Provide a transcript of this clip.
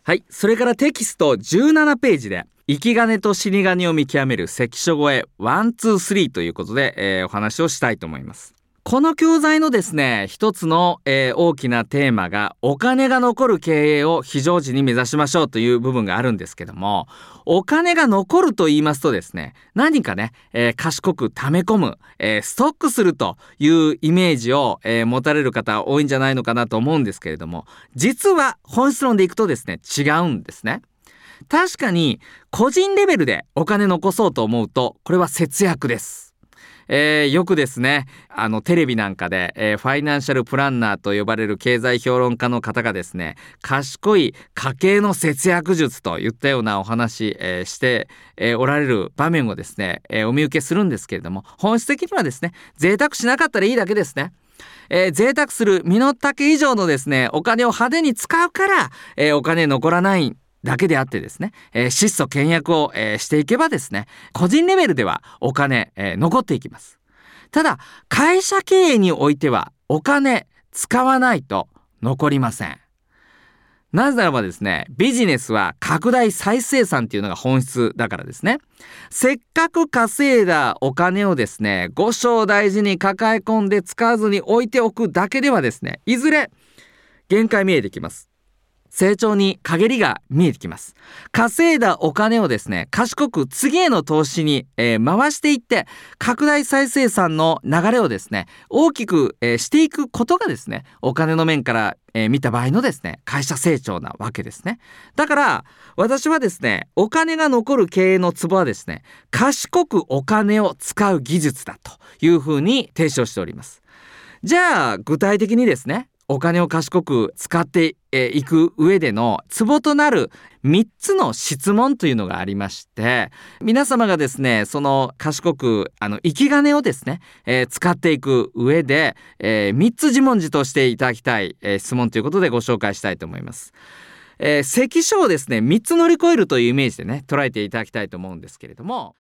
はい、それからテキスト17ページで生き金と死に金を見極める関所越え1,2,3ということで、お話をしたいと思います。この教材のですね一つの、大きなテーマがお金が残る経営を非常時に目指しましょうという部分があるんですけども、お金が残ると言いますとですね、何かね、賢く貯め込む、ストックするというイメージを、持たれる方多いんじゃないのかなと思うんですけれども、実は本質論でいくとですね違うんですね。確かに個人レベルでお金残そうと思うとこれは節約です。よくですねテレビなんかで、ファイナンシャルプランナーと呼ばれる経済評論家の方がですね、賢い家計の節約術といったようなお話、して、おられる場面をですね、お見受けするんですけれども、本質的にはですね贅沢しなかったらいいだけですね。贅沢する身の丈以上のですねお金を派手に使うから、お金残らないだけであってですね、質素倹約を、していけばですね、個人レベルではお金、残っていきます。ただ会社経営においてはお金使わないと残りません。なぜならばですね、ビジネスは拡大再生産っていうのが本質だからですね。せっかく稼いだお金をですね、5章大事に抱え込んで使わずに置いておくだけではですね、いずれ限界見えてきます。成長に陰りが見えてきます。稼いだお金をですね、賢く次への投資に、回していって拡大再生産の流れをですね大きく、していくことがですねお金の面から、見た場合のですね会社成長なわけですね。だから私はですねお金が残る経営のツボはですね、賢くお金を使う技術だというふうに提唱しております。じゃあ具体的にですねお金を賢く使っていく上でのツボとなる3つの質問というのがありまして、皆様がですねその賢く生き金をですね、使っていく上で、3つ自問自答していただきたい、質問ということでご紹介したいと思います。関所をですね3つ乗り越えるというイメージでね捉えていただきたいと思うんですけれども、